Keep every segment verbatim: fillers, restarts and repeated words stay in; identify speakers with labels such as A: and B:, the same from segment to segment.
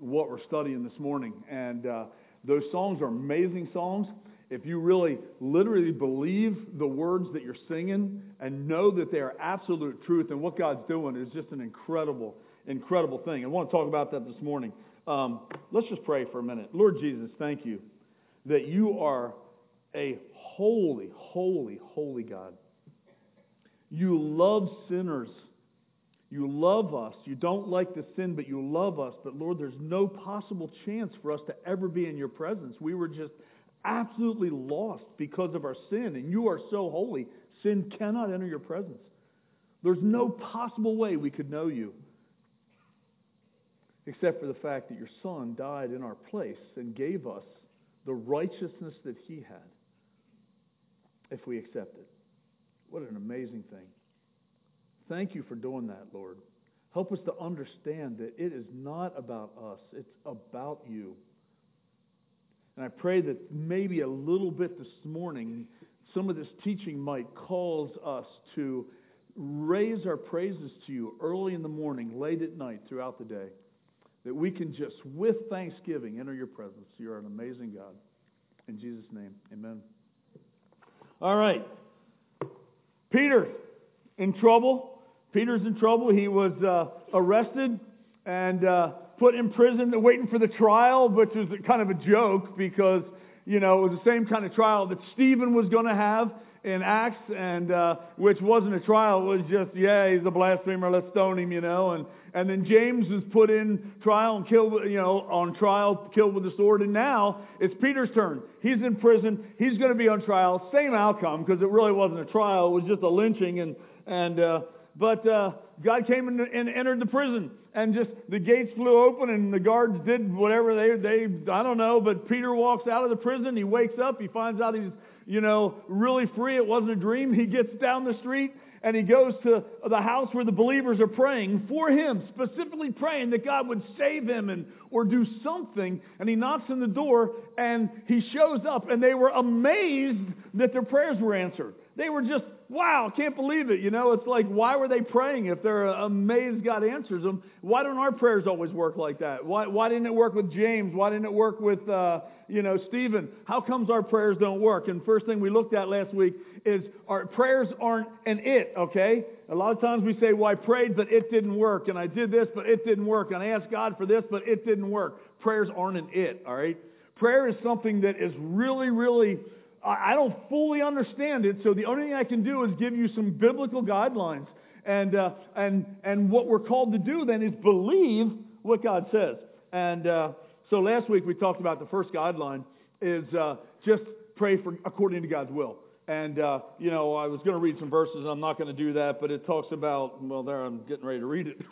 A: what we're studying this morning. And uh, those songs are amazing songs. If you really literally believe the words that you're singing and know that they are absolute truth and what God's doing is just an incredible, incredible thing. I want to talk about that this morning. Um, let's just pray for a minute. Lord Jesus, thank you that you are a holy, holy, holy God. You love sinners. You love us. You don't like the sin, but you love us. But Lord, there's no possible chance for us to ever be in your presence. We were just absolutely lost because of our sin, and you are so holy, sin cannot enter your presence. There's no possible way we could know you except for the fact that your Son died in our place and gave us the righteousness that he had if we accept it. What an amazing thing. Thank you for doing that, Lord. Help us to understand that it is not about us, it's about you. And I pray that maybe a little bit this morning, some of this teaching might cause us to raise our praises to you early in the morning, late at night, throughout the day. That we can just, with thanksgiving, enter your presence. You're an amazing God. In Jesus' name, amen. All right. Peter, in trouble. Peter's in trouble. He was uh, arrested and uh, put in prison waiting for the trial, which is kind of a joke because, you know, it was the same kind of trial that Stephen was going to have in Acts, and uh, which wasn't a trial. It was just, yeah, he's a blasphemer, let's stone him, you know. And, and then James was put in trial and killed, you know, on trial, killed with a sword. And now it's Peter's turn. He's in prison. He's going to be on trial. Same outcome because it really wasn't a trial. It was just a lynching. And, and uh, but uh, God came in and entered the prison. And just the gates flew open and the guards did whatever they, they, I don't know. But Peter walks out of the prison. He wakes up. He finds out he's, you know, really free. It wasn't a dream. He gets down the street and he goes to the house where the believers are praying for him, specifically praying that God would save him and or do something. And he knocks on the door and he shows up and they were amazed that their prayers were answered. They were just, wow, can't believe it. You know, it's like, why were they praying if they're amazed God answers them? Why don't our prayers always work like that? Why, why didn't it work with James? Why didn't it work with, uh, you know, Stephen? How comes our prayers don't work? And first thing we looked at last week is our prayers aren't an it, okay? A lot of times we say, well, I prayed, but it didn't work. And I did this, but it didn't work. And I asked God for this, but it didn't work. Prayers aren't an it, all right? Prayer is something that is really, really... I don't fully understand it, so the only thing I can do is give you some biblical guidelines. And uh, and and what we're called to do then is believe what God says. And uh, so last week we talked about the first guideline is uh, just pray for according to God's will. And, uh, you know, I was going to read some verses, and I'm not going to do that, but it talks about, well, there, I'm getting ready to read it.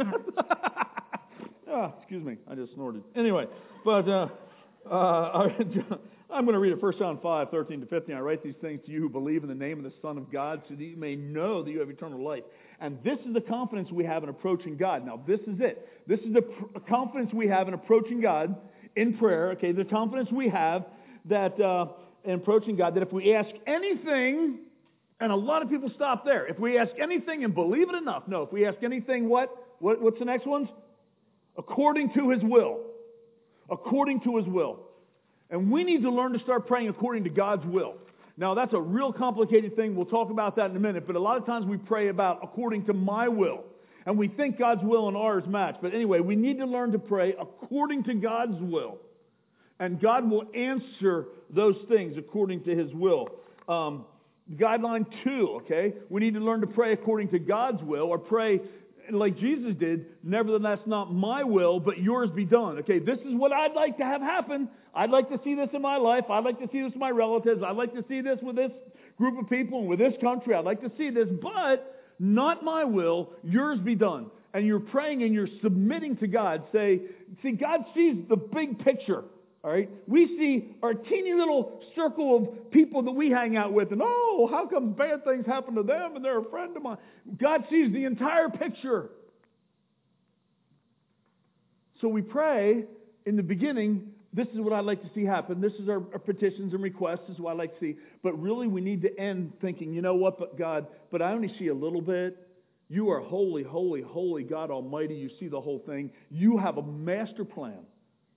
A: ah, excuse me, I just snorted. Anyway, but... Uh, uh, I'm going to read it, First John five, thirteen to fifteen. I write these things to you who believe in the name of the Son of God so that you may know that you have eternal life. And this is the confidence we have in approaching God. Now, this is it. This is the pr- confidence we have in approaching God in prayer. Okay, the confidence we have that uh, in approaching God, that if we ask anything, and a lot of people stop there. If we ask anything and believe it enough. No, if we ask anything, what? what what's the next one? According to His will. According to His will. And we need to learn to start praying according to God's will. Now, that's a real complicated thing. We'll talk about that in a minute. But a lot of times we pray about according to my will. And we think God's will and ours match. But anyway, we need to learn to pray according to God's will. And God will answer those things according to His will. Um, guideline two, okay? We need to learn to pray according to God's will, or pray like Jesus did, nevertheless not my will, but yours be done. Okay, this is what I'd like to have happen. I'd like to see this in my life. I'd like to see this with my relatives. I'd like to see this with this group of people and with this country. I'd like to see this, but not my will, yours be done. And you're praying and you're submitting to God. Say, see, God sees the big picture. All right? We see our teeny little circle of people that we hang out with, and oh, how come bad things happen to them and they're a friend of mine? God sees the entire picture. So we pray in the beginning, this is what I'd like to see happen. This is our, our petitions and requests. This is what I'd like to see. But really we need to end thinking, you know what, but God, but I only see a little bit. You are holy, holy, holy God Almighty. You see the whole thing. You have a master plan.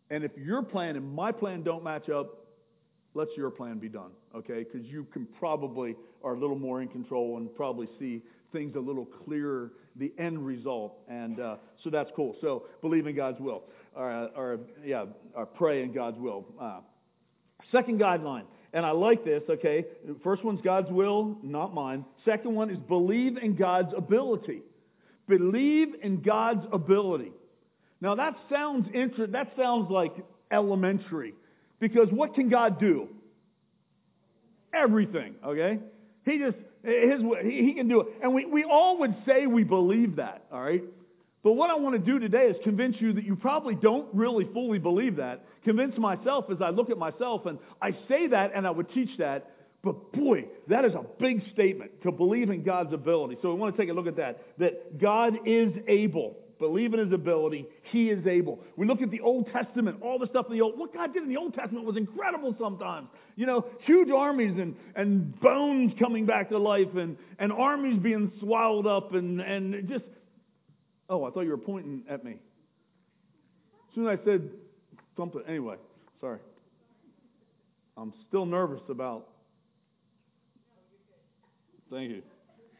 A: And if your plan and my plan don't match up, let your plan be done, okay? Because you can probably are a little more in control and probably see things a little clearer, the end result. And uh, so that's cool. So believe in God's will. Or, or yeah, or pray in God's will. Uh, second guideline. And I like this, okay? First one's God's will, not mine. Second one is believe in God's ability. Believe in God's ability. Now that sounds inter- that sounds like elementary. Because what can God do? Everything, okay? He just, his, he, he can do it. And we, we all would say we believe that, all right? But what I want to do today is convince you that you probably don't really fully believe that. Convince myself as I look at myself, and I say that and I would teach that, but boy, that is a big statement, to believe in God's ability. So we want to take a look at that, that God is able. Believe in His ability. He is able. We look at the Old Testament, all the stuff in the Old, what God did in the Old Testament was incredible sometimes. You know, huge armies and, and bones coming back to life and, and armies being swallowed up and, and just, oh, I thought you were pointing at me. As soon as I said something, anyway, sorry. I'm still nervous about, thank you.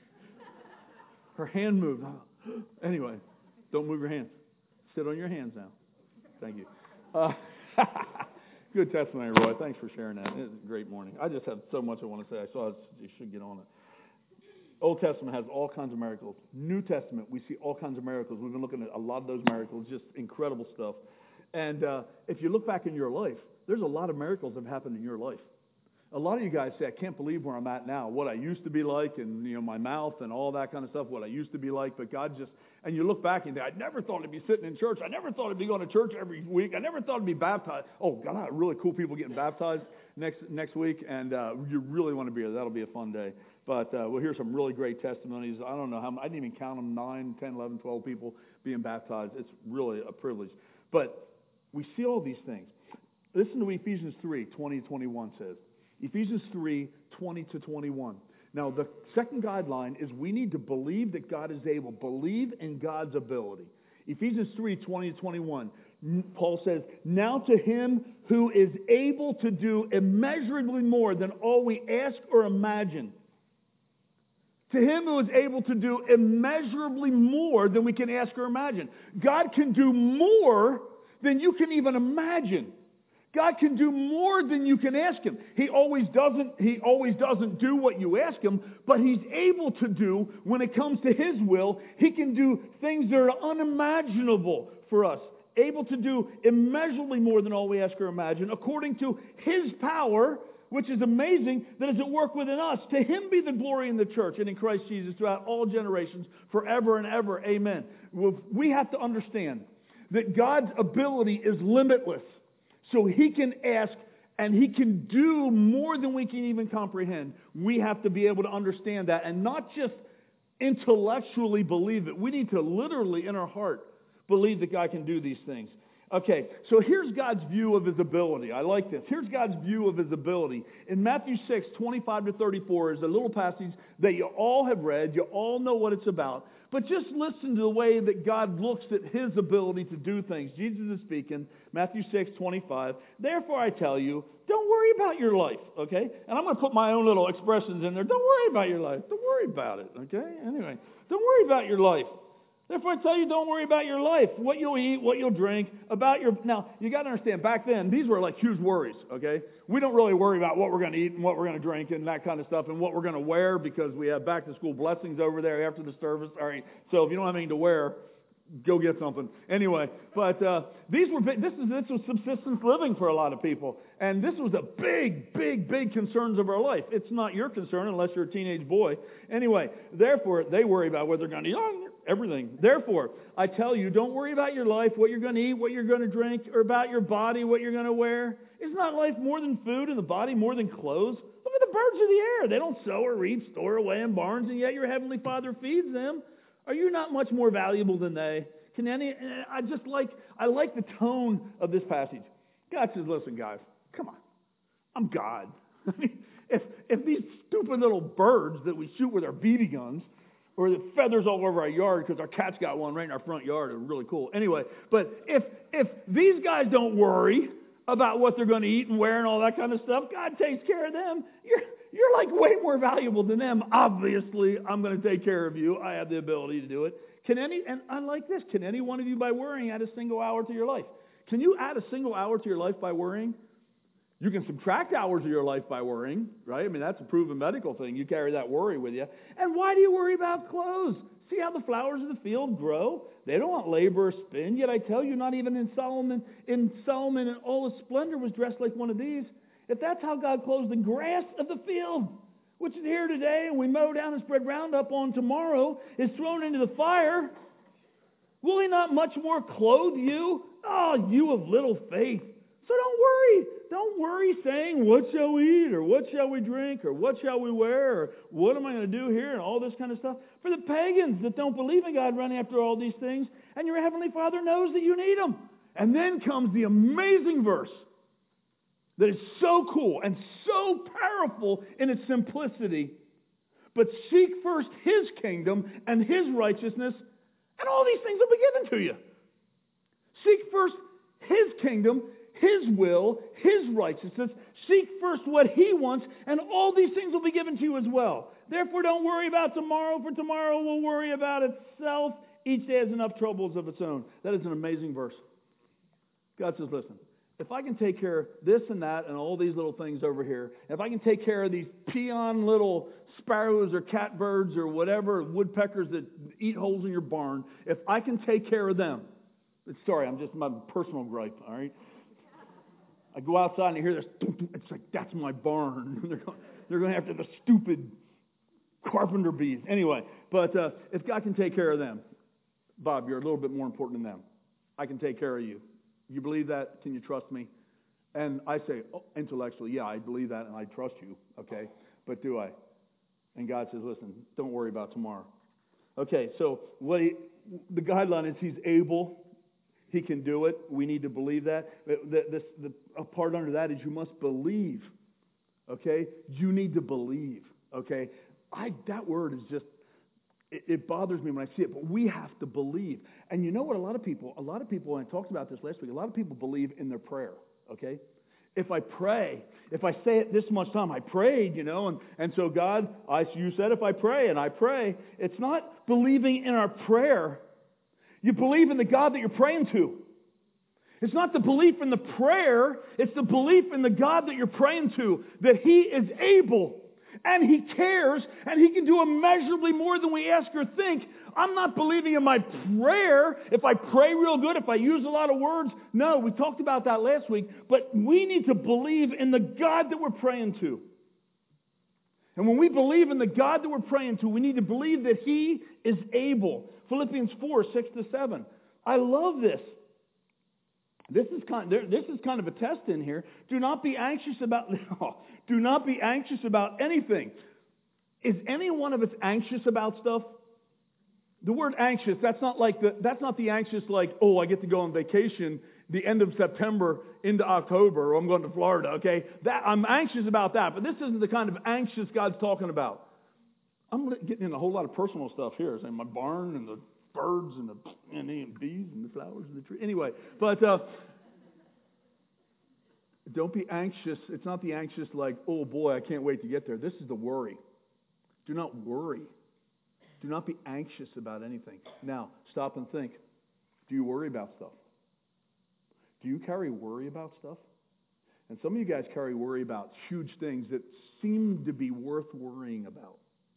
A: Her hand moved. Anyway. Don't move your hands. Sit on your hands now. Thank you. Uh, good testimony, Roy. Thanks for sharing that. It was a great morning. I just have so much I want to say. I saw you should get on it. Old Testament has all kinds of miracles. New Testament, we see all kinds of miracles. We've been looking at a lot of those miracles, just incredible stuff. And uh, if you look back in your life, there's a lot of miracles that have happened in your life. A lot of you guys say, I can't believe where I'm at now, what I used to be like, and you know my mouth and all that kind of stuff, what I used to be like, but God just, and you look back and say, I never thought I'd be sitting in church. I never thought I'd be going to church every week. I never thought I'd be baptized. Oh, God, really cool people getting baptized next next week, and uh, you really want to be here. That'll be a fun day. But uh, we'll hear some really great testimonies. I don't know how, I didn't even count them, nine, ten, eleven, twelve people being baptized. It's really a privilege. But we see all these things. Listen to what Ephesians three, twenty to twenty-one says. Ephesians three, twenty to twenty-one. Now, the second guideline is we need to believe that God is able. Believe in God's ability. Ephesians three, twenty to twenty-one. Paul says, now to Him who is able to do immeasurably more than all we ask or imagine. To Him who is able to do immeasurably more than we can ask or imagine. God can do more than you can even imagine. God can do more than you can ask Him. He always doesn't, He always doesn't do what you ask Him, but He's able to do, when it comes to His will, He can do things that are unimaginable for us. Able to do immeasurably more than all we ask or imagine, according to His power, which is amazing, that is at work within us. To Him be the glory in the church and in Christ Jesus throughout all generations, forever and ever. Amen. We have to understand that God's ability is limitless. So He can ask and He can do more than we can even comprehend. We have to be able to understand that and not just intellectually believe it. We need to literally, in our heart, believe that God can do these things. Okay, so here's God's view of His ability. I like this. Here's God's view of His ability. In Matthew six, twenty-five to thirty-four is a little passage that you all have read. You all know what it's about. But just listen to the way that God looks at His ability to do things. Jesus is speaking, Matthew six, twenty-five. Therefore I tell you, don't worry about your life, okay? And I'm going to put my own little expressions in there. Don't worry about your life. Don't worry about it, okay? Anyway, don't worry about your life. Therefore I tell you, don't worry about your life, what you'll eat, what you'll drink, about your... Now, you got to understand, back then, these were like huge worries, okay? We don't really worry about what we're going to eat and what we're going to drink and that kind of stuff and what we're going to wear because we have back-to-school blessings over there after the service. All right, so if you don't have anything to wear, go get something. Anyway, but uh, these were big, this is this was subsistence living for a lot of people. And this was a big, big, big concerns of our life. It's not your concern unless you're a teenage boy. Anyway, therefore, they worry about what they're going to eat. Everything. Therefore, I tell you, don't worry about your life, what you're going to eat, what you're going to drink, or about your body, what you're going to wear. Is not life more than food and the body more than clothes? Look at the birds of the air. They don't sow or reap, store away in barns, and yet your heavenly Father feeds them. Are you not much more valuable than they? Can any? I just like, I like the tone of this passage. God says, listen, guys, come on. I'm God. if, if these stupid little birds that we shoot with our B B guns, or the feathers all over our yard because our cat's got one right in our front yard. It's really cool. Anyway, but if if These guys don't worry about what they're going to eat and wear and all that kind of stuff. God takes care of them. You're, you're like way more valuable than them. Obviously, I'm going to take care of you. I have the ability to do it. Can any, and I like this, can any one of you by worrying add a single hour to your life? Can you add a single hour to your life by worrying? You can subtract hours of your life by worrying, right? I mean, that's a proven medical thing. You carry that worry with you. And why do you worry about clothes? See how the flowers of the field grow? They don't want labor or spin. Yet I tell you, not even in Solomon, in Solomon in all his splendor was dressed like one of these. If that's how God clothes the grass of the field, which is here today, and we mow down and spread Roundup on tomorrow, is thrown into the fire, will He not much more clothe you? Oh, you of little faith. So don't worry. Don't worry saying, what shall we eat, or what shall we drink, or what shall we wear, or what am I going to do here, and all this kind of stuff. For the pagans that don't believe in God run after all these things, and your Heavenly Father knows that you need them. And then comes the amazing verse that is so cool and so powerful in its simplicity. But seek first His kingdom and His righteousness, and all these things will be given to you. Seek first His kingdom, His will, His righteousness. Seek first what He wants, and all these things will be given to you as well. Therefore, don't worry about tomorrow, for tomorrow will worry about itself. Each day has enough troubles of its own. That is an amazing verse. God says, listen, if I can take care of this and that and all these little things over here, if I can take care of these peon little sparrows or catbirds or whatever, woodpeckers that eat holes in your barn, if I can take care of them, sorry, I'm just my personal gripe, all right? I go outside and I hear this, it's like, that's my barn. they're, going, they're going after the stupid carpenter bees. Anyway, but uh, if God can take care of them, Bob, you're a little bit more important than them. I can take care of you. You believe that? Can you trust me? And I say, oh, intellectually, yeah, I believe that and I trust you, okay? But do I? And God says, listen, don't worry about tomorrow. Okay, so what he, the guideline is He's able. He can do it. We need to believe that. The, the, the, a part under that is you must believe. Okay? You need to believe. Okay? I that word is just, it, it bothers me when I see it, but we have to believe. And you know what a lot of people, a lot of people, and I talked about this last week, a lot of people believe in their prayer. Okay? If I pray, if I say it this much time, I prayed, you know, and, and so God, I, you said if I pray, and I pray. It's not believing in our prayer. You believe in the God that you're praying to. It's not the belief in the prayer. It's the belief in the God that you're praying to. That He is able. And He cares. And He can do immeasurably more than we ask or think. I'm not believing in my prayer. If I pray real good, if I use a lot of words. No, we talked about that last week. But we need to believe in the God that we're praying to. And when we believe in the God that we're praying to, we need to believe that He is able. Philippians four, six to seven. I love this. This is kind of, this is kind of a test in here. Do not be anxious about do not be anxious about anything. Is any one of us anxious about stuff? The word anxious, that's not like the that's not the anxious like, oh, I get to go on vacation the end of September into October, or I'm going to Florida, okay? That I'm anxious about that, but this isn't the kind of anxious God's talking about. I'm getting in a whole lot of personal stuff here, saying my barn and the birds and the and the bees and the flowers and the tree. Anyway, but uh, don't be anxious. It's not the anxious like, oh boy, I can't wait to get there. This is the worry. Do not worry. Do not be anxious about anything. Now, stop and think. Do you worry about stuff? Do you carry worry about stuff? And some of you guys carry worry about huge things that seem to be worth worrying about.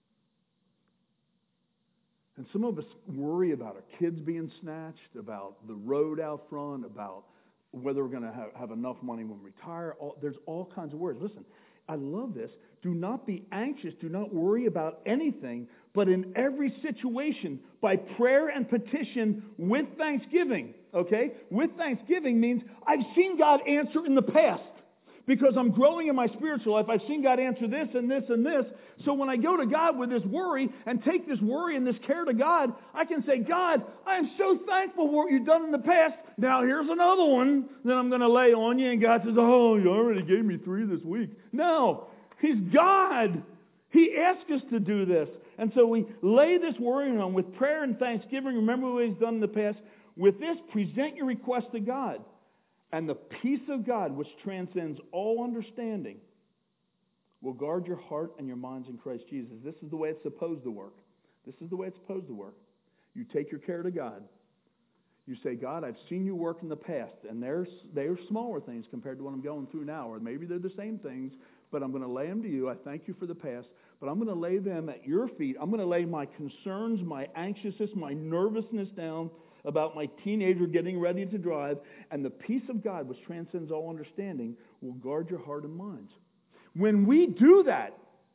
A: And some of us worry about our kids being snatched, about the road out front, about whether we're going to have, have enough money when we retire. All, there's all kinds of worries. Listen, I love this. Do not be anxious. Do not worry about anything, but in every situation, by prayer and petition with thanksgiving. Okay? With thanksgiving means I've seen God answer in the past. Because I'm growing in my spiritual life, I've seen God answer this and this and this. So when I go to God with this worry and take this worry and this care to God, I can say, God, I am so thankful for what you've done in the past. Now here's another one that I'm going to lay on you. And God says, oh, you already gave me three this week. No, He's God. He asked us to do this. And so we lay this worry on with prayer and thanksgiving. Remember what He's done in the past. With this, present your request to God.
B: And the peace of God, which transcends all understanding, will guard your heart and your minds in Christ Jesus. This is the way it's supposed to work. This is the way it's supposed to work. You take your care to God. You say, God, I've seen you work in the past, and they're, they're smaller things compared to what I'm going through now, or maybe they're the same things, but I'm going to lay them to you. I thank you for the past, but I'm going to lay them at your feet. I'm going to lay my concerns, my anxiousness, my nervousness down about my teenager getting ready to drive, and the peace of God, which transcends all understanding, will guard your heart and minds. When we do that,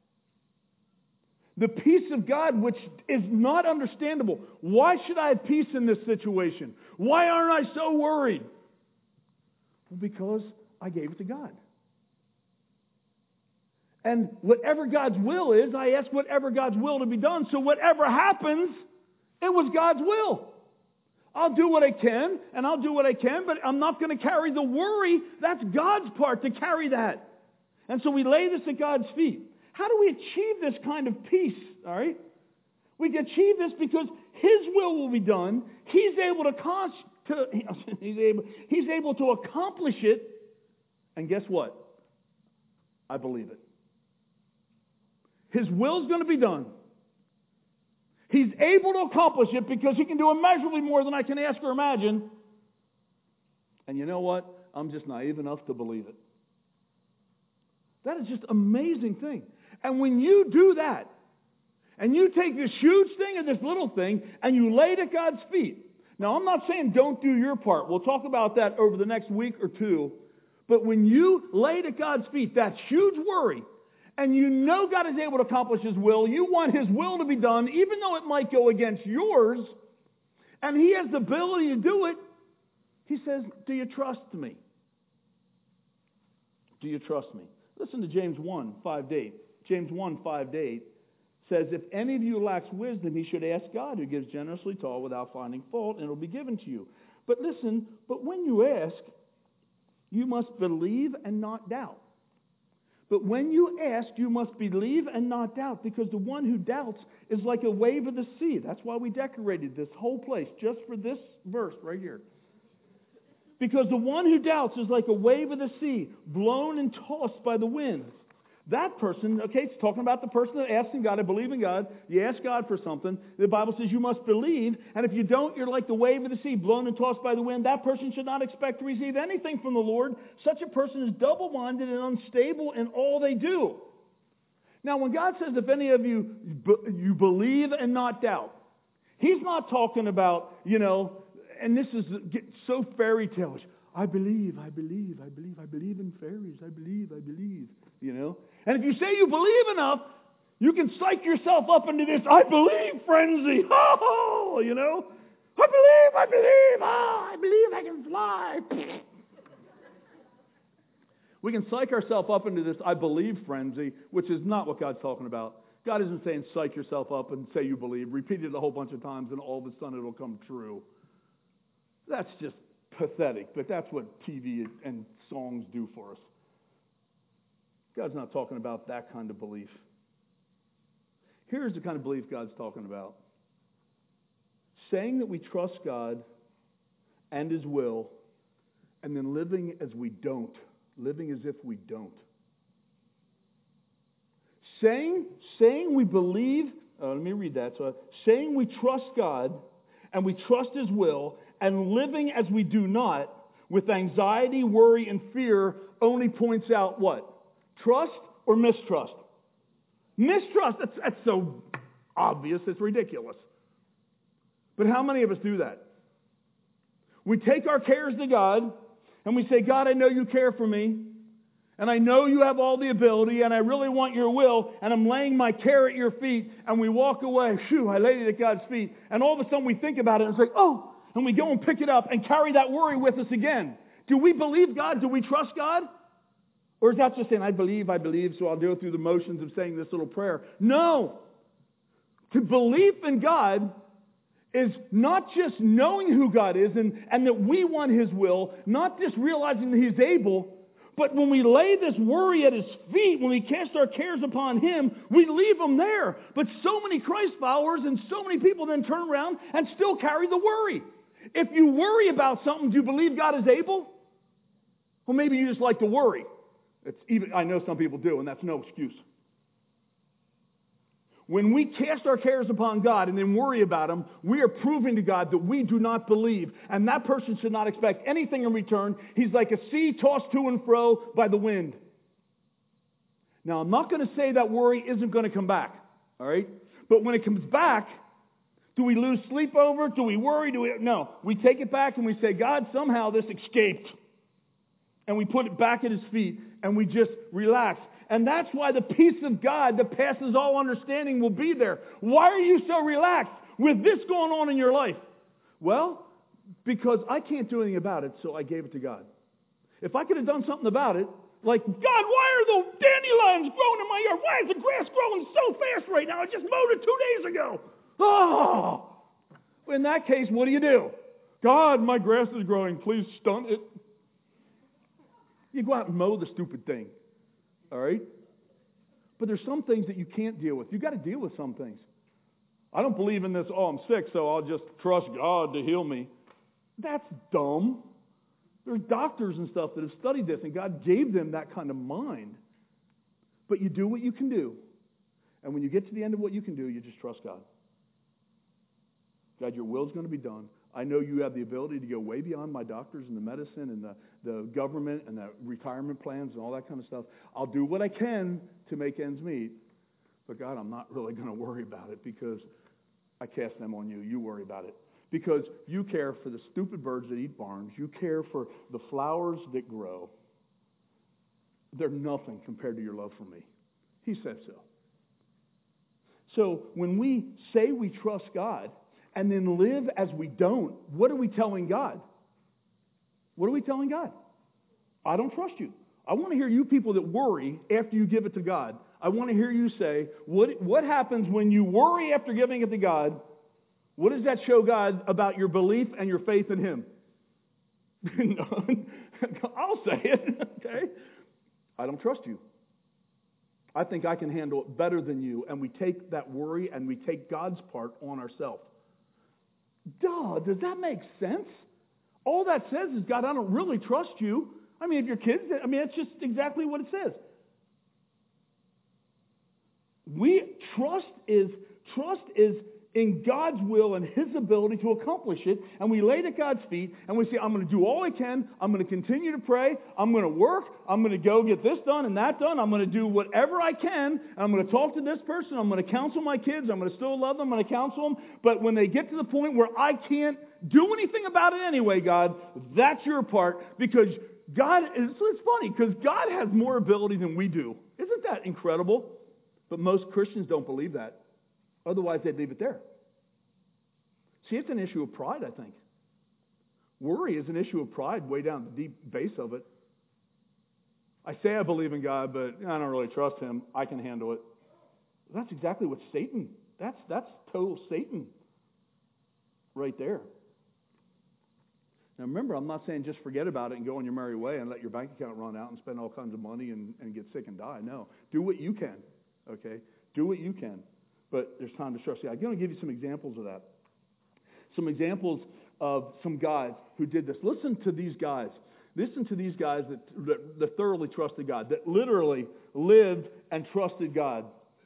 B: the peace of God, which is not understandable. Why should I have peace in this situation? Why aren't I so worried? Well, because I gave it to God. And whatever God's will is, I ask whatever God's will to be done. So whatever happens, it was God's will. I'll do what I can, and I'll do what I can, but I'm not going to carry the worry. That's God's part to carry that. And so we lay this at God's feet. How do we achieve this kind of peace? All right? We can achieve this because His will will be done. He's able to, con- to he's able, he's able to accomplish it. And guess what? I believe it. His will's going to be done. He's able to accomplish it because He can do immeasurably more than I can ask or imagine. And you know what? I'm just naive enough to believe it. That is just an amazing thing. And when you do that, and you take this huge thing and this little thing, and you lay it at God's feet. Now, I'm not saying don't do your part. We'll talk about that over the next week or two. But when you lay it at God's feet, that huge worry, and you know God is able to accomplish His will, you want His will to be done, even though it might go against yours, and He has the ability to do it, He says, do you trust me? Do you trust me? Listen to James one, five to eight. James one, five to eight says, if any of you lacks wisdom, he should ask God, who gives generously to all without finding fault, and it will be given to you. But listen, but when you ask, you must believe and not doubt. But when you ask, you must believe and not doubt, because the one who doubts is like a wave of the sea. That's why we decorated this whole place, just for this verse right here. Because the one who doubts is like a wave of the sea, blown and tossed by the wind. That person, okay, it's talking about the person that asks in God, I believe in God. You ask God for something. The Bible says you must believe. And if you don't, you're like the wave of the sea, blown and tossed by the wind. That person should not expect to receive anything from the Lord. Such a person is double-minded and unstable in all they do. Now, when God says, if any of you, you believe and not doubt, He's not talking about, you know, and this is so fairy tale-ish. I believe, I believe, I believe, I believe in fairies. I believe, I believe, you know. And if you say you believe enough, you can psych yourself up into this I believe frenzy. Oh, you know. I believe, I believe, oh, I believe I can fly. We can psych ourselves up into this I believe frenzy, which is not what God's talking about. God isn't saying psych yourself up and say you believe. Repeat it a whole bunch of times and all of a sudden it'll come true. That's just pathetic, but that's what T V and songs do for us. God's not talking about that kind of belief. Here's the kind of belief God's talking about. Saying that we trust God and His will, and then living as we don't. Living as if we don't. Saying, saying we believe, uh, let me read that. So, saying we trust God and we trust His will, and living as we do not, with anxiety, worry, and fear, only points out what? Trust or mistrust? Mistrust, that's, that's so obvious, it's ridiculous. But how many of us do that? We take our cares to God, and we say, God, I know you care for me, and I know you have all the ability, and I really want your will, and I'm laying my care at your feet, and we walk away. Shoo, I laid it at God's feet. And all of a sudden we think about it, and it's like, oh, and we go and pick it up and carry that worry with us again. Do we believe God? Do we trust God? Or is that just saying, I believe, I believe, so I'll go through the motions of saying this little prayer? No. To believe in God is not just knowing who God is and, and that we want His will, not just realizing that He's able, but when we lay this worry at His feet, when we cast our cares upon Him, we leave them there. But so many Christ followers and so many people then turn around and still carry the worry. If you worry about something, do you believe God is able? Well, maybe you just like to worry. It's even, I know some people do, and that's no excuse. When we cast our cares upon God and then worry about them, we are proving to God that we do not believe. And that person should not expect anything in return. He's like a sea tossed to and fro by the wind. Now, I'm not going to say that worry isn't going to come back. All right? But when it comes back, do we lose sleep over it? Do we worry? Do we? No. We take it back and we say, God, somehow this escaped. And we put it back at His feet and we just relax. And that's why the peace of God that passes all understanding will be there. Why are you so relaxed with this going on in your life? Well, because I can't do anything about it, so I gave it to God. If I could have done something about it, like, God, why are the dandelions growing in my yard? Why is the grass growing so fast right now? I just mowed it two days ago. Oh! In that case, what do you do? God, my grass is growing. Please stunt it. You go out and mow the stupid thing. All right? But there's some things that you can't deal with. You've got to deal with some things. I don't believe in this, oh, I'm sick, so I'll just trust God to heal me. That's dumb. There's doctors and stuff that have studied this, and God gave them that kind of mind. But you do what you can do. And when you get to the end of what you can do, you just trust God. God, your will's going to be done. I know you have the ability to go way beyond my doctors and the medicine and the, the government and the retirement plans and all that kind of stuff. I'll do what I can to make ends meet. But God, I'm not really going to worry about it because I cast them on you. You worry about it. Because you care for the stupid birds that eat barns. You care for the flowers that grow. They're nothing compared to your love for me. He said so. So when we say we trust God, and then live as we don't, what are we telling God? What are we telling God? I don't trust you. I want to hear you people that worry after you give it to God. I want to hear you say, what, what happens when you worry after giving it to God? What does that show God about your belief and your faith in Him? I'll say it, okay? I don't trust you. I think I can handle it better than you, and we take that worry and we take God's part on ourselves. Duh, does that make sense? All that says is, God, I don't really trust you. I mean, if your kids, I mean, it's just exactly what it says. We, trust is, trust is in God's will and His ability to accomplish it, and we lay it at God's feet, and we say, I'm going to do all I can, I'm going to continue to pray, I'm going to work, I'm going to go get this done and that done, I'm going to do whatever I can, and I'm going to talk to this person, I'm going to counsel my kids, I'm going to still love them, I'm going to counsel them, but when they get to the point where I can't do anything about it anyway, God, that's your part, because God, it's, it's funny, because God has more ability than we do. Isn't that incredible? But most Christians don't believe that. Otherwise, they'd leave it there. See, it's an issue of pride, I think. Worry is an issue of pride way down the deep base of it. I say I believe in God, but I don't really trust Him. I can handle it. That's exactly what Satan, that's, that's total Satan right there. Now remember, I'm not saying just forget about it and go on your merry way and let your bank account run out and spend all kinds of money and, and get sick and die. No. Do what you can, okay? Do what you can. But there's time to trust God. I'm going to give you some examples of that. Some examples of some guys who did this. Listen to these guys. Listen to these guys that, that, that thoroughly trusted God, that literally lived and trusted God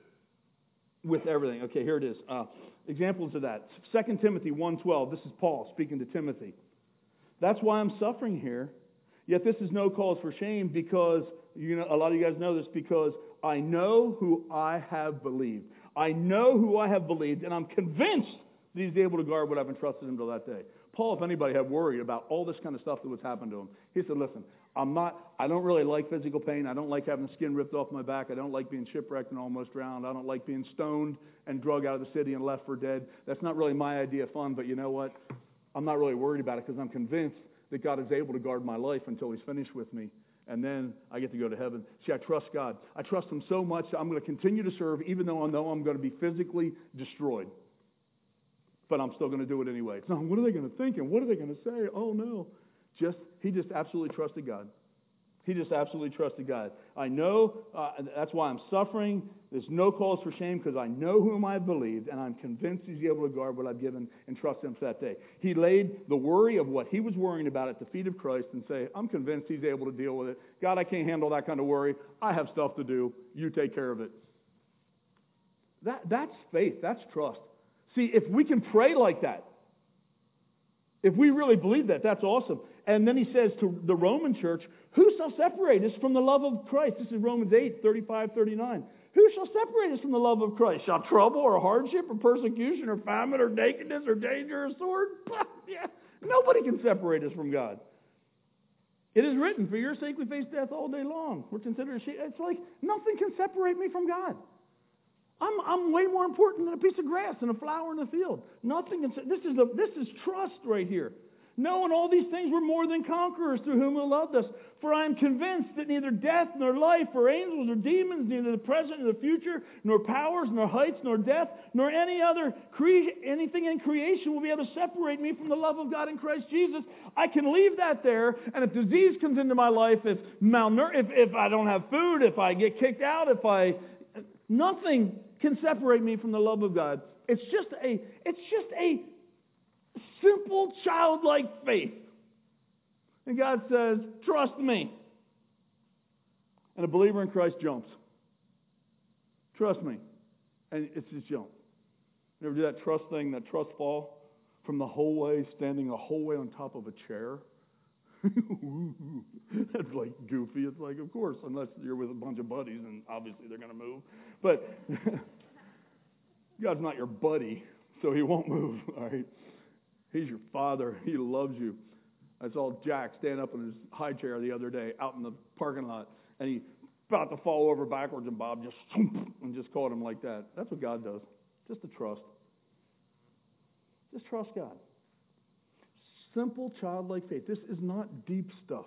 B: with everything. Okay, here it is. Uh, examples of that. Second Timothy one twelve. This is Paul speaking to Timothy. That's why I'm suffering here. Yet this is no cause for shame because, you know, a lot of you guys know this, because I know who I have believed. I know who I have believed, and I'm convinced that He's able to guard what I've entrusted Him till that day. Paul, if anybody had worried about all this kind of stuff that was happening to him, he said, listen, I'm not, I don't really like physical pain. I don't like having skin ripped off my back. I don't like being shipwrecked and almost drowned. I don't like being stoned and drug out of the city and left for dead. That's not really my idea of fun, but you know what? I'm not really worried about it because I'm convinced that God is able to guard my life until He's finished with me. And then I get to go to heaven. See, I trust God. I trust Him so much that I'm going to continue to serve even though I know I'm going to be physically destroyed. But I'm still going to do it anyway. It's not, what are they going to think and what are they going to say? Oh, no. Just He just absolutely trusted God. He just absolutely trusted God. I know, uh, that's why I'm suffering. There's no cause for shame because I know whom I've believed, and I'm convinced He's able to guard what I've given and trust Him for that day. He laid the worry of what he was worrying about at the feet of Christ and say, I'm convinced He's able to deal with it. God, I can't handle that kind of worry. I have stuff to do. You take care of it. That, that's faith. That's trust. See, if we can pray like that, if we really believe that, that's awesome. And then he says to the Roman church, who shall separate us from the love of Christ? This is Romans eight, thirty-five, thirty-nine. Who shall separate us from the love of Christ? Shall trouble or hardship or persecution or famine or nakedness or danger or sword? Yeah, nobody can separate us from God. It is written, for your sake we face death all day long. We're considered a sheep. It's like nothing can separate me from God. I'm, I'm way more important than a piece of grass and a flower in the field. Nothing can. This is a, this is trust right here. Knowing all these things we're more than conquerors through whom He loved us. For I am convinced that neither death nor life, or angels or demons, neither the present nor the future, nor powers, nor heights, nor depth, nor any other cre- anything in creation will be able to separate me from the love of God in Christ Jesus. I can leave that there, and if disease comes into my life, if malnour- if, if I don't have food, if I get kicked out, if I nothing can separate me from the love of God. It's just a it's just a simple childlike faith. And God says, trust me. And a believer in Christ jumps. Trust me. And it's just jump. You ever do that trust thing, that trust fall? From the whole way, standing the whole way on top of a chair? That's like goofy. It's like, of course, unless you're with a bunch of buddies, and obviously they're going to move. But God's not your buddy, so He won't move, all right? He's your Father. He loves you. I saw Jack stand up in his high chair the other day out in the parking lot, and he about to fall over backwards, and Bob just and just caught him like that. That's what God does. Just to trust. Just trust God. Simple childlike faith. This is not deep stuff.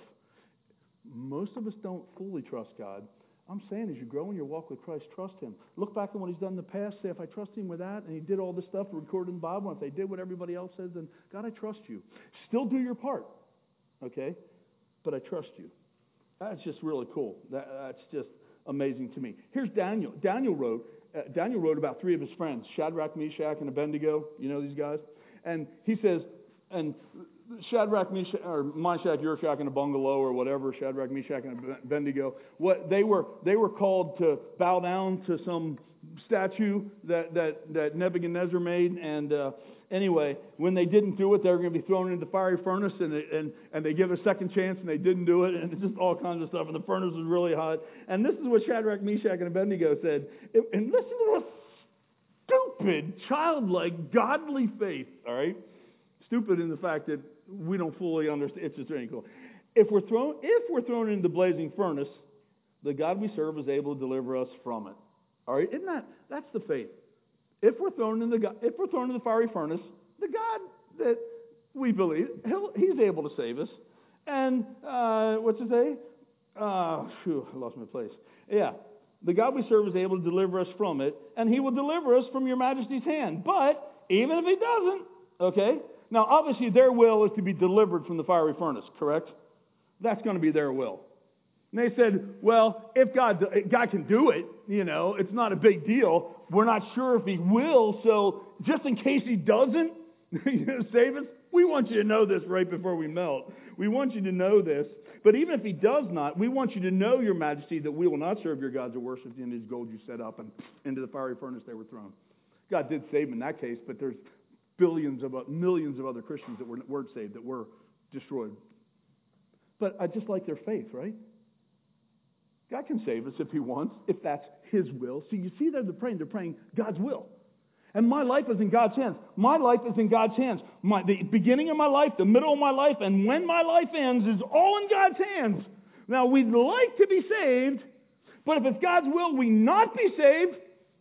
B: Most of us don't fully trust God. I'm saying as you grow in your walk with Christ, trust Him. Look back on what He's done in the past. Say, if I trust Him with that, and He did all this stuff recorded in the Bible, and if they did what everybody else says, then God, I trust You. Still do your part, okay? But I trust You. That's just really cool. That, that's just amazing to me. Here's Daniel. Daniel wrote, uh, Daniel wrote about three of his friends, Shadrach, Meshach, and Abednego. You know these guys? And he says, and Shadrach, Meshach, or Meshach, Yershach, and a bungalow, or whatever, Shadrach, Meshach, and Abednego, what they were they were called to bow down to some statue that that, that Nebuchadnezzar made, and uh, anyway, when they didn't do it, they were going to be thrown into the fiery furnace, and they, and and they give a second chance, and they didn't do it, and it's just all kinds of stuff, and the furnace was really hot, and this is what Shadrach, Meshach, and Abednego said, and listen to this stupid, childlike, godly faith, all right? Stupid in the fact that we don't fully understand. It's just really cool. If we're thrown, if we're thrown into the blazing furnace, the God we serve is able to deliver us from it. All right, isn't that that's the faith? If we're thrown in the if we're thrown in the fiery furnace, the God that we believe, he'll, He's able to save us. And uh, what's it say? Uh, phew, I lost my place. Yeah, the God we serve is able to deliver us from it, and He will deliver us from Your Majesty's hand. But even if He doesn't, okay. Now, obviously, their will is to be delivered from the fiery furnace, correct? That's going to be their will. And they said, well, if God, God can do it, you know, it's not a big deal. We're not sure if He will, so just in case He doesn't you know, save us, we want you to know this right before we melt. We want you to know this. But even if He does not, we want you to know, Your Majesty, that we will not serve your gods or worship the image of gold you set up, and into the fiery furnace they were thrown. God did save them in that case, but there's billions of, millions of other Christians that were, weren't saved, that were destroyed. But I just like their faith, right? God can save us if He wants, if that's His will. So you see there they're praying, they're praying God's will. And my life is in God's hands. My life is in God's hands. My, the beginning of my life, the middle of my life, and when my life ends is all in God's hands. Now, we'd like to be saved, but if it's God's will we not be saved,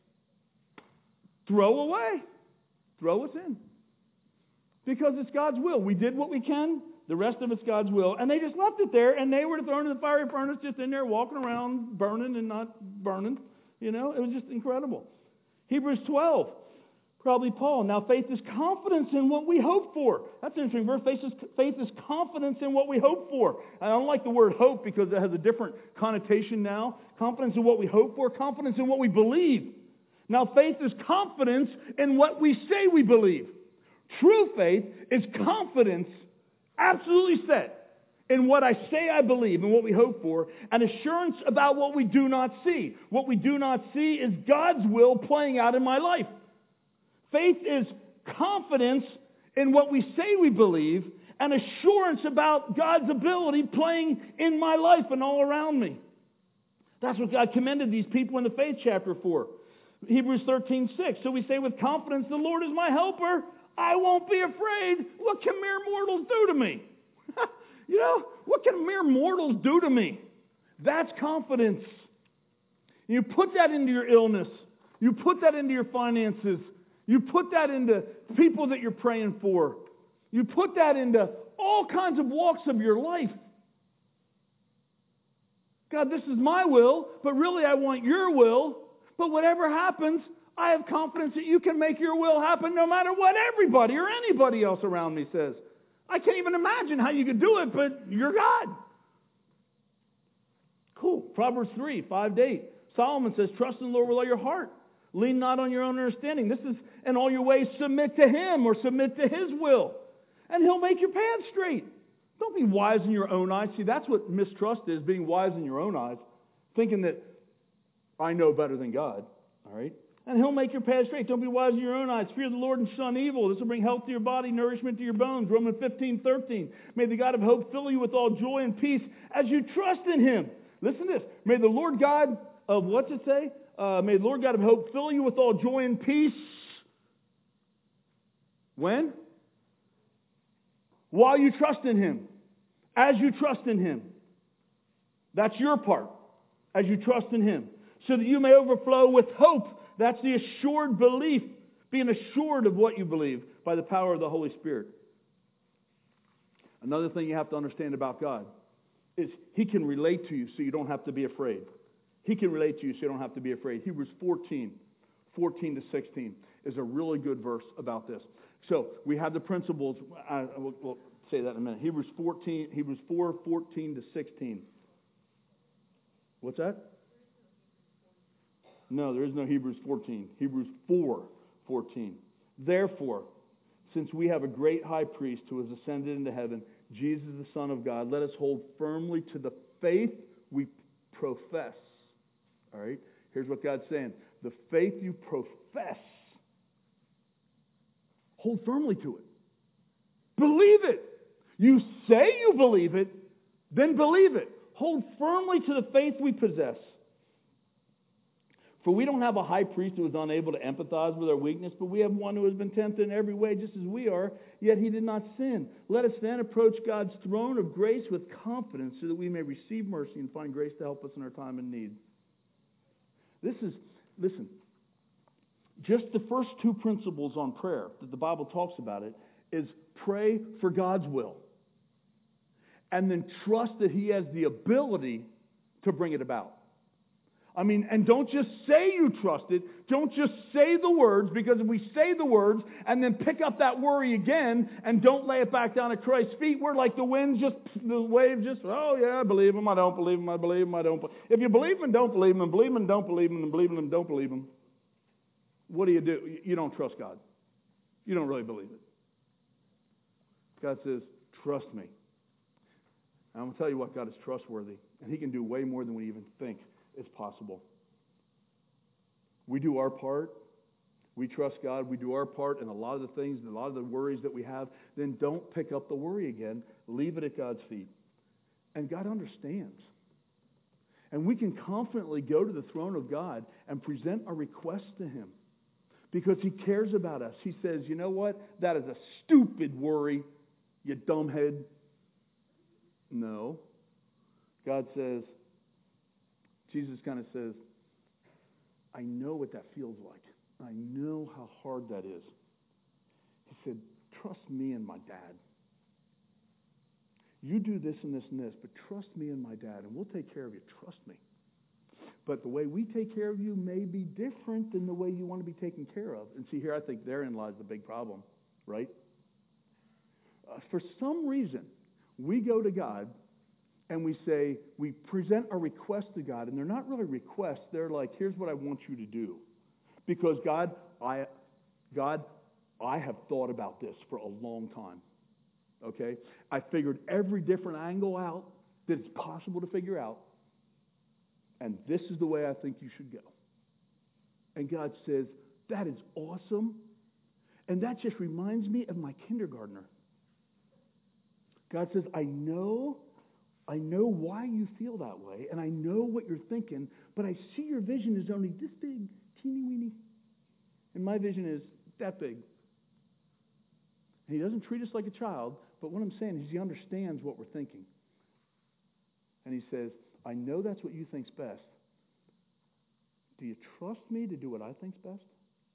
B: throw away. Throw us in. Because it's God's will. We did what we can. The rest of it's God's will. And they just left it there, and they were thrown in the fiery furnace, just in there walking around, burning and not burning. You know, it was just incredible. Hebrews twelve. Probably Paul. Now faith is confidence in what we hope for. That's an interesting verse. Faith is, faith is confidence in what we hope for. And I don't like the word hope because it has a different connotation now. Confidence in what we hope for. Confidence in what we believe. Now faith is confidence in what we say we believe. True faith is confidence, absolutely set, in what I say I believe and what we hope for, and assurance about what we do not see. What we do not see is God's will playing out in my life. Faith is confidence in what we say we believe and assurance about God's ability playing in my life and all around me. That's what God commended these people in the faith chapter for. Hebrews thirteen six. So we say with confidence, the Lord is my helper. I won't be afraid. What can mere mortals do to me? You know, what can mere mortals do to me? That's confidence. You put that into your illness. You put that into your finances. You put that into people that you're praying for. You put that into all kinds of walks of your life. God, this is my will, but really I want your will. But whatever happens, I have confidence that you can make your will happen no matter what everybody or anybody else around me says. I can't even imagine how you could do it, but you're God. Cool. Proverbs three, five to eight. Solomon says, trust in the Lord with all your heart. Lean not on your own understanding. This is, in all your ways, submit to Him or submit to His will. And He'll make your path straight. Don't be wise in your own eyes. See, that's what mistrust is, being wise in your own eyes. Thinking that I know better than God. All right? And He'll make your path straight. Don't be wise in your own eyes. Fear the Lord and shun evil. This will bring health to your body, nourishment to your bones. Romans fifteen thirteen. May the God of hope fill you with all joy and peace as you trust in Him. Listen to this. May the Lord God of, what's it say? Uh, may the Lord God of hope fill you with all joy and peace. When? While you trust in Him. As you trust in Him. That's your part. As you trust in Him. So that you may overflow with hope. That's the assured belief. Being assured of what you believe by the power of the Holy Spirit. Another thing you have to understand about God is He can relate to you so you don't have to be afraid. He can relate to you so you don't have to be afraid. Hebrews fourteen, fourteen to sixteen is a really good verse about this. So we have the principles. I, we'll, we'll say that in a minute. Hebrews fourteen, Hebrews four, fourteen to sixteen. What's that? No, there is no Hebrews fourteen. Hebrews four, fourteen. Therefore, since we have a great high priest who has ascended into heaven, Jesus the Son of God, let us hold firmly to the faith we profess. All right? Here's what God's saying. The faith you profess, hold firmly to it. Believe it. You say you believe it, then believe it. Hold firmly to the faith we possess. For we don't have a high priest who is unable to empathize with our weakness, but we have one who has been tempted in every way just as we are, yet He did not sin. Let us then approach God's throne of grace with confidence so that we may receive mercy and find grace to help us in our time of need. This is, listen, just the first two principles on prayer that the Bible talks about it is pray for God's will. And then trust that He has the ability to bring it about. I mean, and don't just say you trust it. Don't just say the words, because if we say the words and then pick up that worry again and don't lay it back down at Christ's feet, we're like the wind, just the wave, just, oh yeah, I believe Him, I don't believe Him, I believe Him, I don't believe Him. If you believe Him and don't believe Him, and believe Him and don't believe Him, and believe Him and don't believe Him, what do you do? You don't trust God. You don't really believe it. God says, trust me. And I'm going to tell you what, God is trustworthy, and He can do way more than we even think is possible. We do our part. We trust God. We do our part in a lot of the things, and a lot of the worries that we have. Then don't pick up the worry again. Leave it at God's feet. And God understands. And we can confidently go to the throne of God and present our requests to Him because He cares about us. He says, you know what? That is a stupid worry, you dumbhead. No. God says, Jesus kind of says, I know what that feels like. I know how hard that is. He said, trust me and my dad. You do this and this and this, but trust me and my dad, and we'll take care of you. Trust me. but the way we take care of you may be different than the way you want to be taken care of. And see, here I think therein lies the big problem, right? Uh, for some reason, we go to God and we say, we present a request to God, and they're not really requests. They're like, here's what I want you to do. Because God, I, God, I have thought about this for a long time. Okay? I figured every different angle out that it's possible to figure out. And this is the way I think you should go. And God says, that is awesome. And that just reminds me of my kindergartner. God says, I know, I know why you feel that way, and I know what you're thinking, but I see your vision is only this big, teeny weeny. And my vision is that big. And he doesn't treat us like a child, but what I'm saying is he understands what we're thinking. And he says, I know that's what you think's best. Do you trust me to do what I think's best?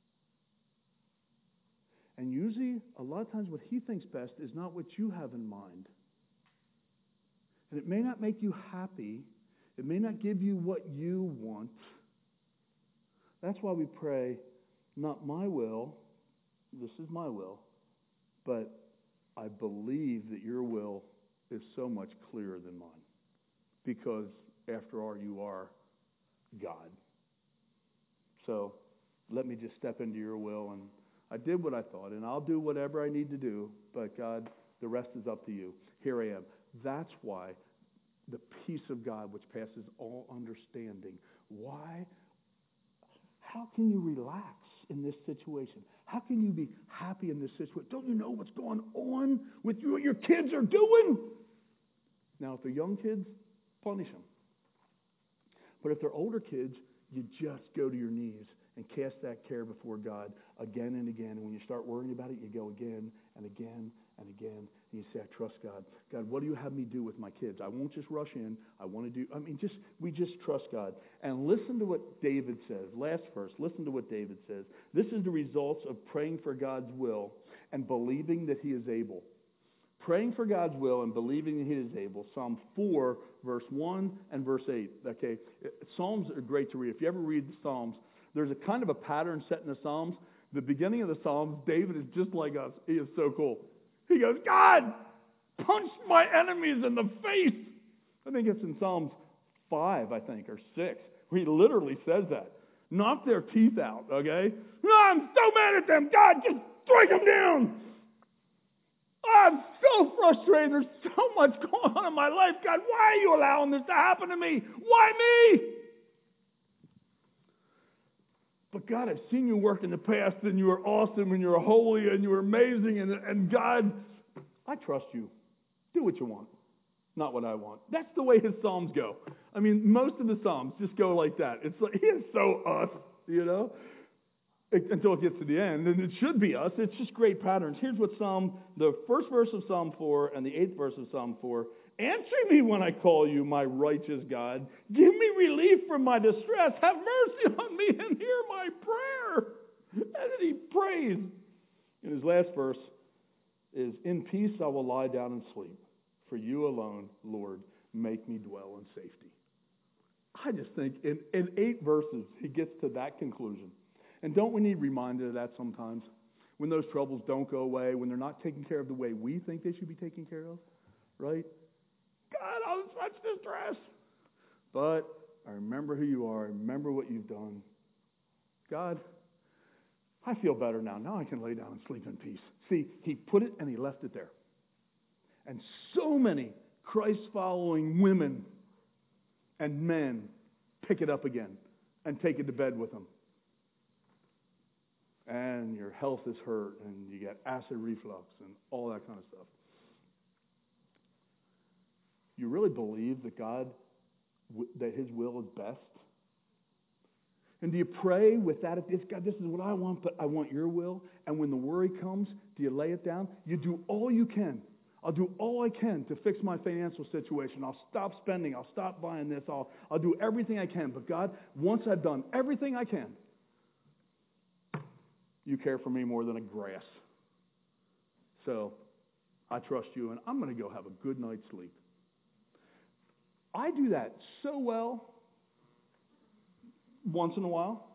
B: And usually, a lot of times what he thinks best is not what you have in mind. And it may not make you happy. It may not give you what you want. That's why we pray, not my will, this is my will, but I believe that your will is so much clearer than mine. Because, after all, you are God. So, let me just step into your will, and I did what I thought, and I'll do whatever I need to do, but God, the rest is up to you. Here I am. That's why the peace of God, which passes all understanding, why? How can you relax in this situation? How can you be happy in this situation? Don't you know what's going on with you, what your kids are doing? Now, if they're young kids, punish them. But if they're older kids, you just go to your knees and cast that care before God again and again. And when you start worrying about it, you go again and again and again. And you say, I trust God. God, what do you have me do with my kids? I won't just rush in. I want to do, I mean, just we just trust God. And listen to what David says. Last verse, listen to what David says. This is the results of praying for God's will and believing that he is able. Praying for God's will and believing that he is able. Psalm four, verse one and verse eight. Okay, Psalms are great to read. If you ever read the Psalms, there's a kind of a pattern set in the Psalms. The beginning of the Psalms, David is just like us. He is so cool. He goes, God, punch my enemies in the face. I think it's in Psalms five, I think, or six, where he literally says that. Knock their teeth out, okay? Oh, I'm so mad at them. God, just strike them down. Oh, I'm so frustrated. There's so much going on in my life. God, why are you allowing this to happen to me? Why me? But God, I've seen you work in the past, and you are awesome, and you're holy, and you're amazing, and, and God, I trust you. Do what you want, not what I want. That's the way his Psalms go. I mean, most of the Psalms just go like that. It's like, he is so us, you know, it, until it gets to the end, and it should be us. It's just great patterns. Here's what Psalm, the first verse of Psalm four and the eighth verse of Psalm four, answer me when I call you, my righteous God. Give me relief from my distress. Have mercy on me and hear my prayer. And then he prays. And his last verse is, in peace I will lie down and sleep. For you alone, Lord, make me dwell in safety. I just think in, in eight verses, he gets to that conclusion. And don't we need reminded of that sometimes? When those troubles don't go away, when they're not taken care of the way we think they should be taken care of, right? God, I'm in such distress. But I remember who you are. I remember what you've done. God, I feel better now. Now I can lay down and sleep in peace. See, he put it and he left it there. And so many Christ-following women and men pick it up again and take it to bed with them. And your health is hurt, and you get acid reflux and all that kind of stuff. You really believe that God, that his will is best? And do you pray with that? If God, this is what I want, but I want your will. And when the worry comes, do you lay it down? You do all you can. I'll do all I can to fix my financial situation. I'll stop spending. I'll stop buying this. I'll, I'll do everything I can. But God, once I've done everything I can, you care for me more than a grass. So I trust you, and I'm going to go have a good night's sleep. I do that so well once in a while.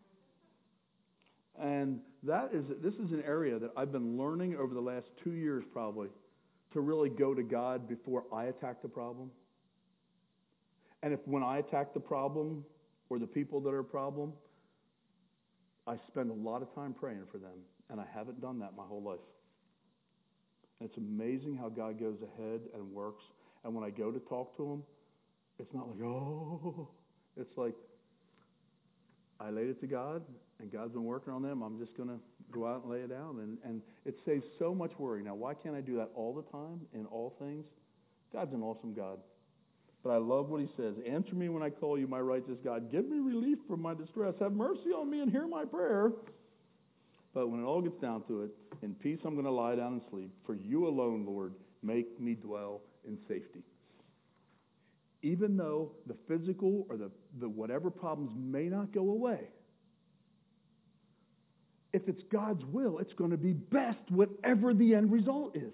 B: And that is, this is an area that I've been learning over the last two years probably to really go to God before I attack the problem. And if when I attack the problem or the people that are a problem, I spend a lot of time praying for them. And I haven't done that my whole life. And it's amazing how God goes ahead and works. And when I go to talk to him, it's not like, oh, it's like, I laid it to God, and God's been working on them. I'm just going to go out and lay it down. And, and it saves so much worry. Now, why can't I do that all the time in all things? God's an awesome God. But I love what he says. Answer me when I call you, my righteous God. Give me relief from my distress. Have mercy on me and hear my prayer. But when it all gets down to it, in peace I'm going to lie down and sleep. For you alone, Lord, make me dwell in safety. Even though the physical or the, the whatever problems may not go away, if it's God's will, it's going to be best whatever the end result is.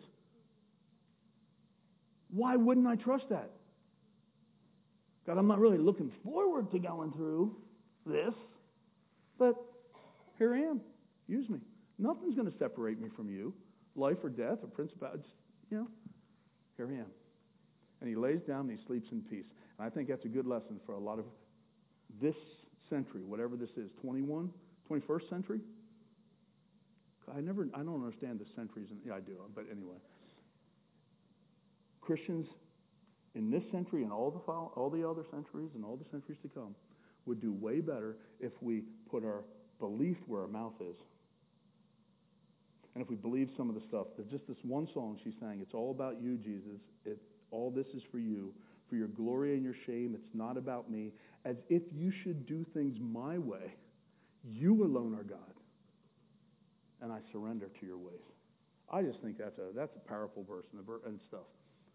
B: Why wouldn't I trust that? God, I'm not really looking forward to going through this, but here I am. Use me. Nothing's going to separate me from you, life or death or principality. You know, here I am. And he lays down and he sleeps in peace. And I think that's a good lesson for a lot of this century, whatever this is, twenty-one, twenty-first century. I never, I don't understand the centuries. And, yeah, I do, but anyway. Christians in this century and all the follow, all the other centuries and all the centuries to come would do way better if we put our belief where our mouth is. And if we believe some of the stuff, there's just this one song she's sang, it's all about you, Jesus. It, all this is for you, for your glory and your shame. It's not about me. As if you should do things my way. You alone are God. And I surrender to your ways. I just think that's a that's a powerful verse and, the, and stuff.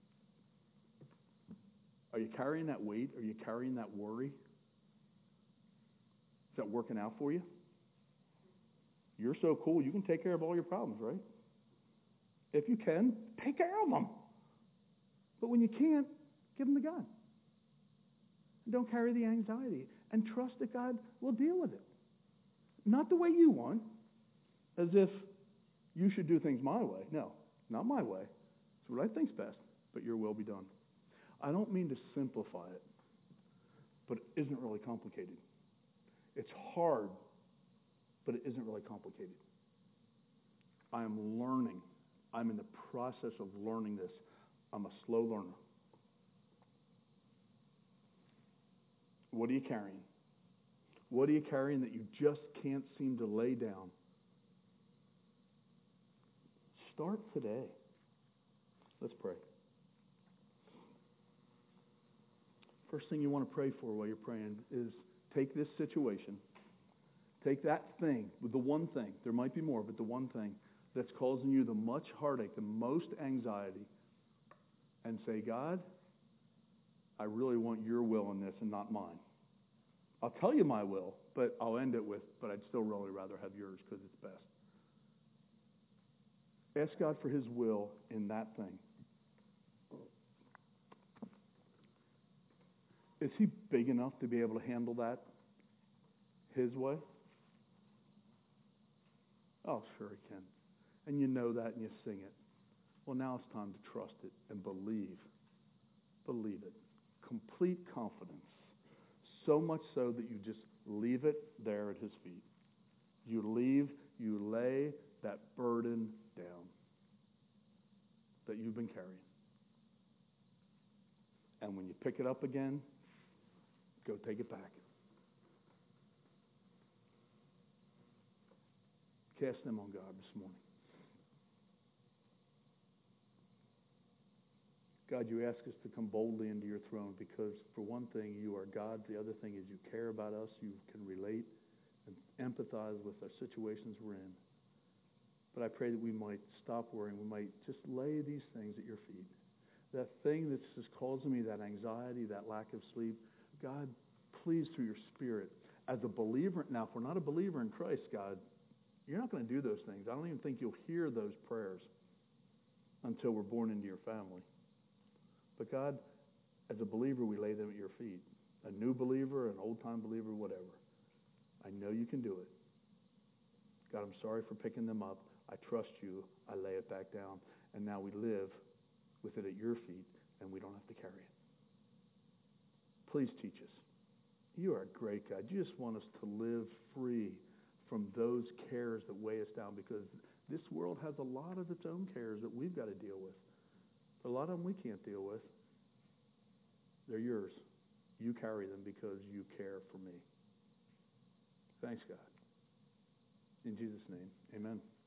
B: Are you carrying that weight? Are you carrying that worry? Is that working out for you? You're so cool, you can take care of all your problems, right? If you can, take care of them. But when you can't, give them to God. Don't carry the anxiety. And trust that God will deal with it. Not the way you want, as if you should do things my way. No, not my way. It's what I think's best, but your will be done. I don't mean to simplify it, but it isn't really complicated. It's hard, but it isn't really complicated. I am learning. I'm in the process of learning this. I'm a slow learner. What are you carrying? What are you carrying that you just can't seem to lay down? Start today. Let's pray. First thing you want to pray for while you're praying is take this situation, take that thing, the one thing, there might be more, but the one thing that's causing you the much heartache, the most anxiety, and say, God, I really want your will in this and not mine. I'll tell you my will, but I'll end it with, but I'd still really rather have yours because it's best. Ask God for his will in that thing. Is he big enough to be able to handle that his way? Oh, sure he can. And you know that and you sing it. Well, now it's time to trust it and believe. Believe it. Complete confidence. So much so that you just leave it there at his feet. You leave, you lay that burden down that you've been carrying. And when you pick it up again, go take it back. Cast them on God this morning. God, you ask us to come boldly into your throne because, for one thing, you are God. The other thing is you care about us. You can relate and empathize with the situations we're in. But I pray that we might stop worrying. We might just lay these things at your feet. That thing that's just causing me that anxiety, that lack of sleep, God, please, through your Spirit, as a believer, now, if we're not a believer in Christ, God, you're not going to do those things. I don't even think you'll hear those prayers until we're born into your family. But God, as a believer, we lay them at your feet. A new believer, an old-time believer, whatever.
A: I know you can do it. God, I'm sorry for picking them up. I trust you. I lay it back down. And now we live with it at your feet, and we don't have to carry it. Please teach us. You are a great God. You just want us to live free from those cares that weigh us down, because this world has a lot of its own cares that we've got to deal with. But a lot of them we can't deal with. They're yours. You carry them because you care for me. Thanks, God. In Jesus' name, amen.